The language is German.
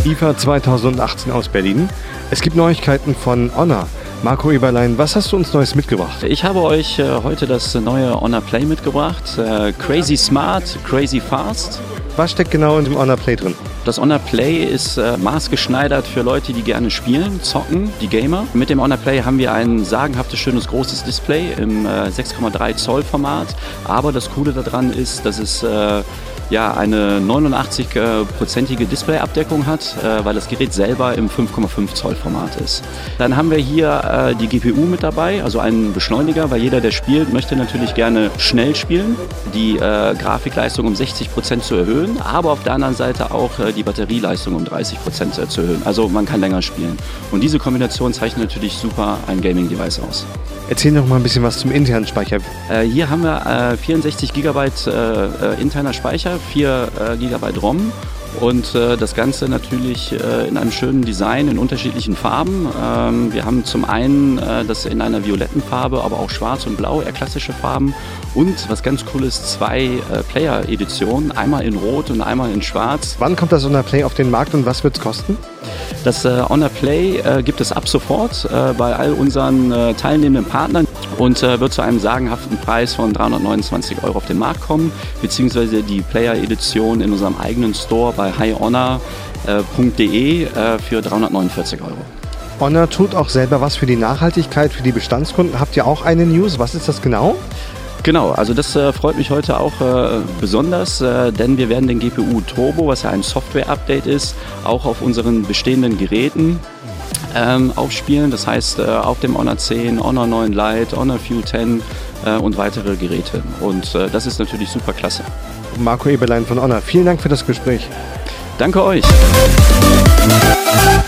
IFA 2018 aus Berlin. Es gibt Neuigkeiten von Honor. Marco Eberlein, was hast du uns Neues mitgebracht? Ich habe euch heute das neue Honor Play mitgebracht. Crazy Smart, Crazy Fast. Was steckt genau in dem Honor Play drin? Das Honor Play ist maßgeschneidert für Leute, die gerne spielen, zocken, die Gamer. Mit dem Honor Play haben wir ein sagenhaftes, schönes, großes Display im 6,3 Zoll Format. Aber das Coole daran ist, dass es eine 89-prozentige Displayabdeckung hat, weil das Gerät selber im 5,5 Zoll Format ist. Dann haben wir hier die GPU mit dabei, also einen Beschleuniger, weil jeder, der spielt, möchte natürlich gerne schnell spielen, die Grafikleistung um 60% zu erhöhen, aber auf der anderen Seite auch die Batterieleistung um 30% zu erhöhen. Also man kann länger spielen. Und diese Kombination zeichnet natürlich super ein Gaming-Device aus. Erzähl noch mal ein bisschen was zum internen Speicher. Hier haben wir 64 GB interner Speicher, 4 GB ROM und das Ganze natürlich in einem schönen Design in unterschiedlichen Farben. Wir haben zum einen das in einer violetten Farbe, aber auch schwarz und blau, eher klassische Farben. Und was ganz cool ist, 2 Player-Editionen, einmal in Rot und einmal in Schwarz. Wann kommt das Honor Play auf den Markt und was wird es kosten? Das Honor Play gibt es ab sofort bei all unseren teilnehmenden Partnern und wird zu einem sagenhaften Preis von 329 € auf den Markt kommen, beziehungsweise die Player-Edition in unserem eigenen Store bei highhonor.de für 349 €. Honor tut auch selber was für die Nachhaltigkeit, für die Bestandskunden. Habt ihr auch eine News? Was ist das genau? Genau, also das freut mich heute auch besonders, denn wir werden den GPU Turbo, was ja ein Software-Update ist, auch auf unseren bestehenden Geräten aufspielen. Das heißt auf dem Honor 10, Honor 9 Lite, Honor View 10 und weitere Geräte. Und das ist natürlich super klasse. Marco Eberlein von Honor, vielen Dank für das Gespräch. Danke euch.